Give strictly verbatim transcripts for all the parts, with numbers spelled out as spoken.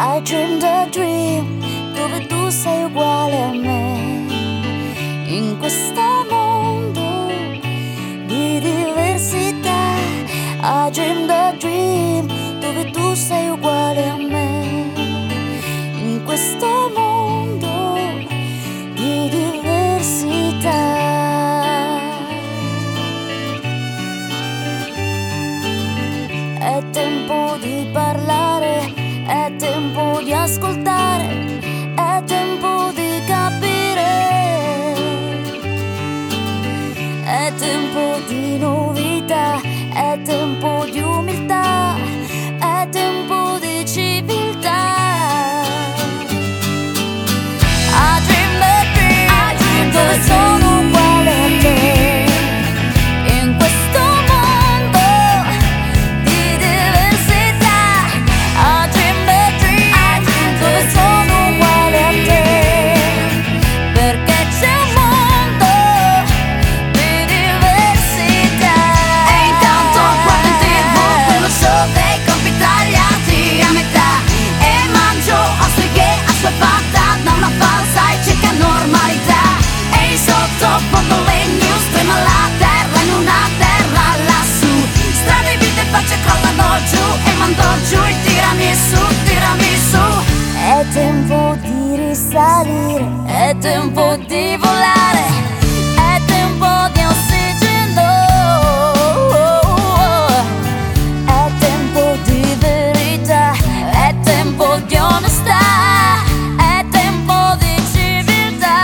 I dreamed a dream dove tu sei uguale a me, in questo mondo di diversità. I dreamed a dream dove tu sei uguale a me, in questo mondo di diversità. È tempo di parlare, è tempo di ascoltare, è tempo di capire, è tempo di novità, è tempo di umiltà, è tempo di civiltà. I dream a dream, I dream dove sono uguale a te, in questo mondo di diversità. I dream a dream, I dream dove sono uguale a te, perché c'è un mondo di diversità. E intanto guardo in tv quello show dei corpi tagliati a metà e mangio ostriche assuefatta da una falsa e cieca normalità. E in sottofondo le news, trema la terra in una terra lassù. Strade, vite, facce crollano giù e mando giù il tiramisù, tiramisù. È tempo di risalire, è tempo di volare, è tempo di ossigeno, è tempo di verità, è tempo di onestà, è tempo di civiltà.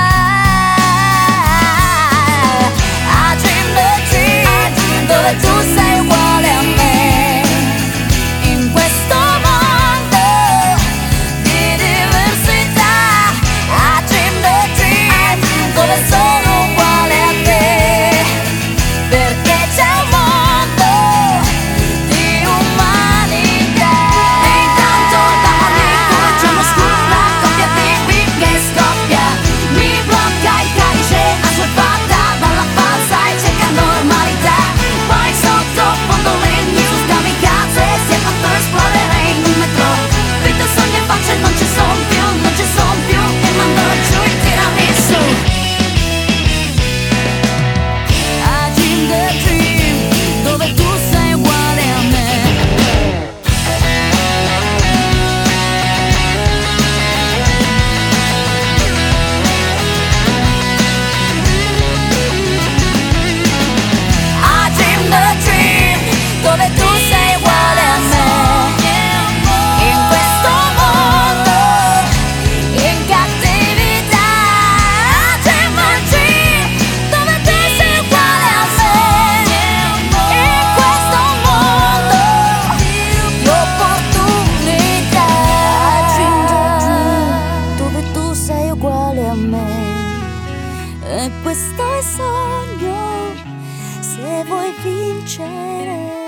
I dream a dream dove tu sei uguale a me, in questo mondo di diversità. I dream a dream dove sono uguale a te, perché c'è un mondo di umanità. E intanto da Maricco c'è uno scoop, la coppia di beat che scoppia. Mi blocca il calice assuefatta dalla falsa e cieca normalità. Poi sottofondo le news, kamikaze, si è fatto esplodere in un metro. Vita, sogni e facce non ci son più, non ci son più e mando giù il tiramisù. I dream a dream dove tu sei uguale a me. I dream a dream dove tu sei uguale a me, in questo mondo in cattività. I dream a dream dove tu sei uguale a me, in questo mondo di opportunità. I dream a dream dove tu sei uguale a me, e questo è il sogno se vuoi vincere.